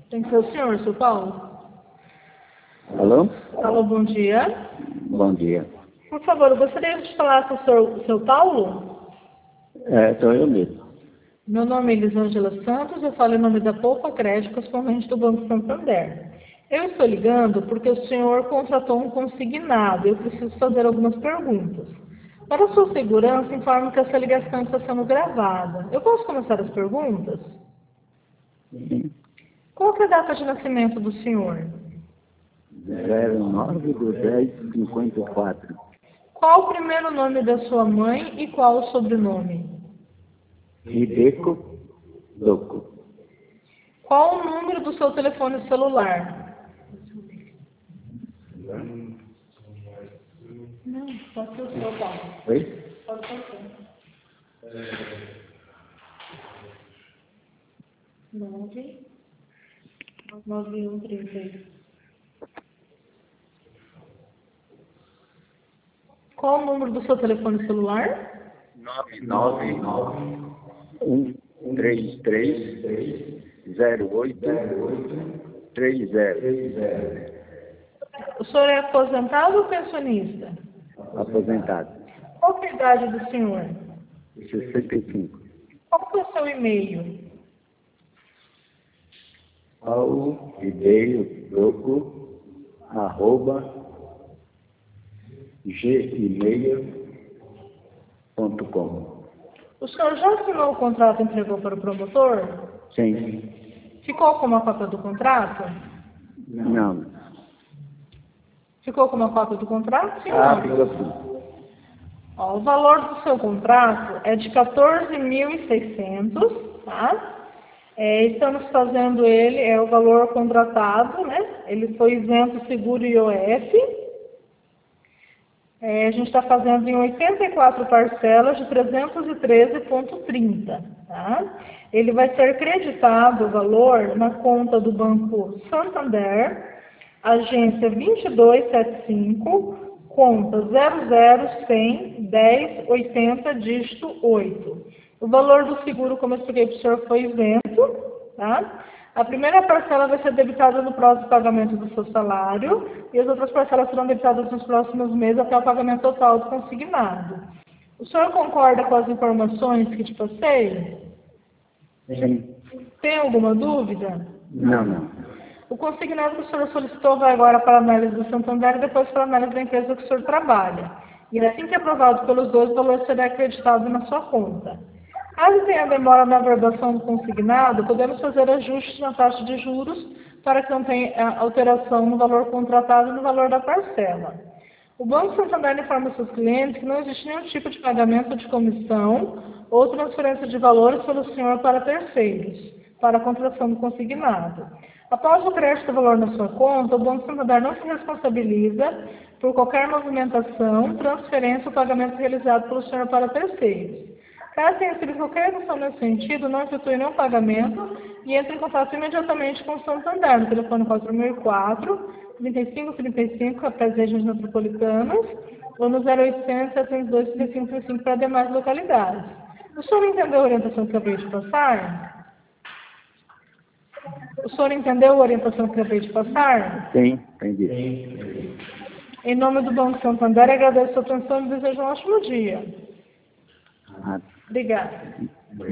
Tem que ser o senhor, seu Paulo. Alô? Alô, bom dia. Bom dia. Por favor, eu gostaria de falar com o seu Paulo. Sou eu mesmo. Meu nome é Elisângela Santos, eu falo em nome da Poupa Crédito, correspondente do Banco Santander. Eu estou ligando porque o senhor contratou um consignado e eu preciso fazer algumas perguntas. Para sua segurança, informo que essa ligação está sendo gravada. Eu posso começar as perguntas? Sim. Qual que é a data de nascimento do senhor? 09/10/54. Qual o primeiro nome da sua mãe e qual o sobrenome? Ribeco Louco. Qual o número do seu telefone celular? Não, pode ser o seu, Paulo. Oi? Pode ser o seu. 99136. Qual o número do seu telefone celular? 991330830. O senhor é aposentado ou pensionista? Aposentado. Qual que é a idade do senhor? 65. Qual que é o seu e-mail? Paulo Ribeiro Louco @gmail.com. O senhor já assinou o contrato e entregou para o promotor? Sim. Ficou com uma cópia do contrato? Não. Ficou com uma cópia do contrato? Sim, Ah, não. ficou assim. Ó, o valor do seu contrato é de 14.600, tá? Estamos fazendo ele, é o valor contratado, né? Ele foi isento seguro IOF. A gente está fazendo em 84 parcelas de 313,30, tá? Ele vai ser creditado o valor na conta do Banco Santander, agência 2275, conta 001001080, dígito 8. O valor do seguro, como eu expliquei para o senhor, foi isento, tá? A primeira parcela vai ser debitada no prazo de pagamento do seu salário e as outras parcelas serão debitadas nos próximos meses até o pagamento total do consignado. O senhor concorda com as informações que te passei? Sim. Tem alguma dúvida? Não. O consignado que o senhor solicitou vai agora para a análise do Santander e depois para a análise da empresa que o senhor trabalha. E assim que aprovado pelos dois, o valor será acreditado na sua conta. Caso tenha demora na averbação do consignado, podemos fazer ajustes na taxa de juros para que não tenha alteração no valor contratado e no valor da parcela. O Banco Santander informa seus clientes que não existe nenhum tipo de pagamento de comissão ou transferência de valores pelo senhor para terceiros, para a contratação do consignado. Após o crédito do valor na sua conta, o Banco Santander não se responsabiliza por qualquer movimentação, transferência ou pagamento realizado pelo senhor para terceiros. Caso tenha recebido qualquer ação nesse sentido, não efetue nenhum pagamento e entre em contato imediatamente com o Santander, no telefone 4004-3535, após regiões metropolitanas, ou no 0800 702 3535 para demais localidades. O senhor entendeu a orientação que eu acabei de passar? O senhor entendeu a orientação que eu acabei de passar? Sim, entendi. Em nome do Banco Santander, agradeço a sua atenção e desejo um ótimo dia. Ah, Obrigada.